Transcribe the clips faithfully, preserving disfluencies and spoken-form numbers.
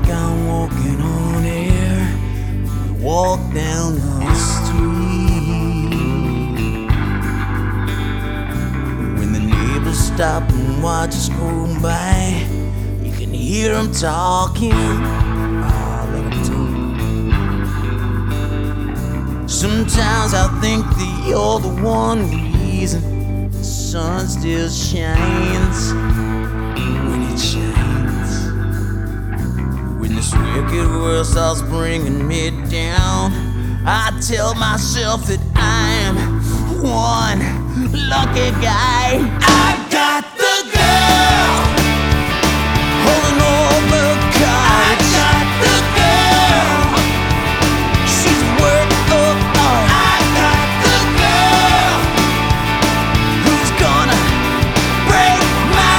like I'm walking on air. We walk down the street. When the neighbors stop and watch us go by, you can hear them talking. Oh, let 'em talk. Sometimes I think that you're the one reason the sun still shines when it shines. When this wicked world starts bringing me down, I tell myself that I'm one lucky guy. I got the girl holding all the cards. I got the girl, she's worth the art. I got the girl who's gonna break my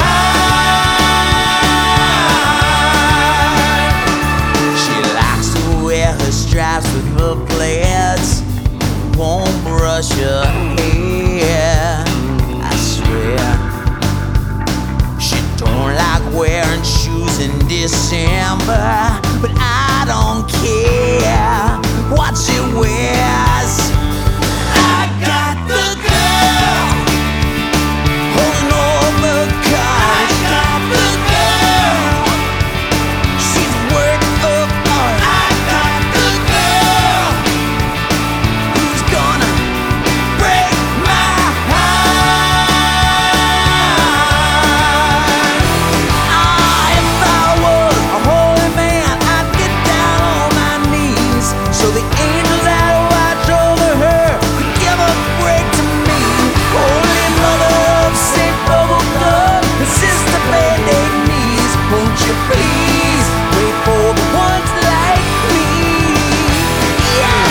heart. She likes to wear her stripes with her plaids, won't brush her hair, I swear. She don't like wearing shoes in December, but I don't care what she wears. I got the girl holding all the cards. I got the girl, she's worth the art. I got the girl who's gonna break my heart. Ah, if I was a holy man, I'd get down on my knees so the angels that watch over her could give a break to me. Holy Mother of Saint Bubblegum and Sister Band-Aid knees, won't you please wait for the ones like me? Yeah!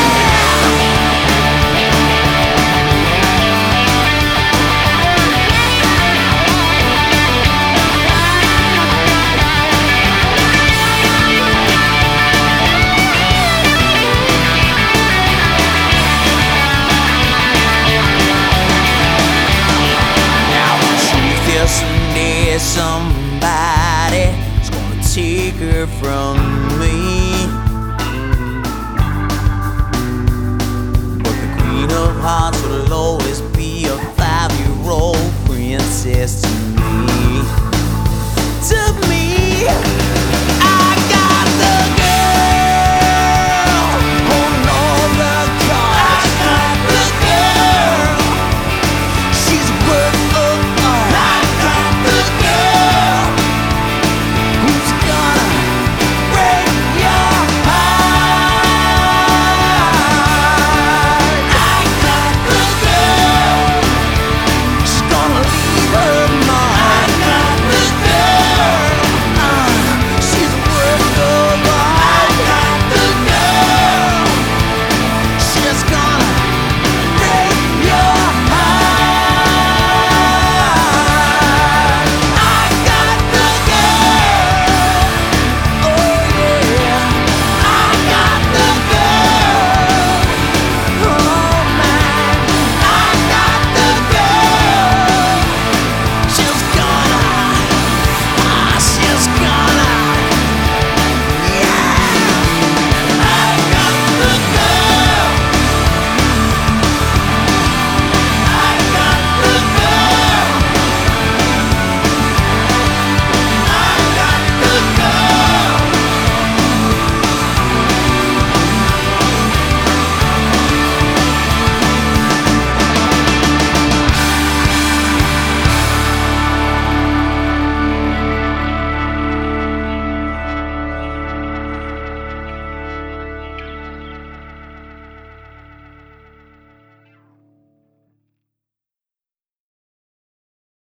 Now the truth is someday somebody's gonna take her from me. But the Queen of Hearts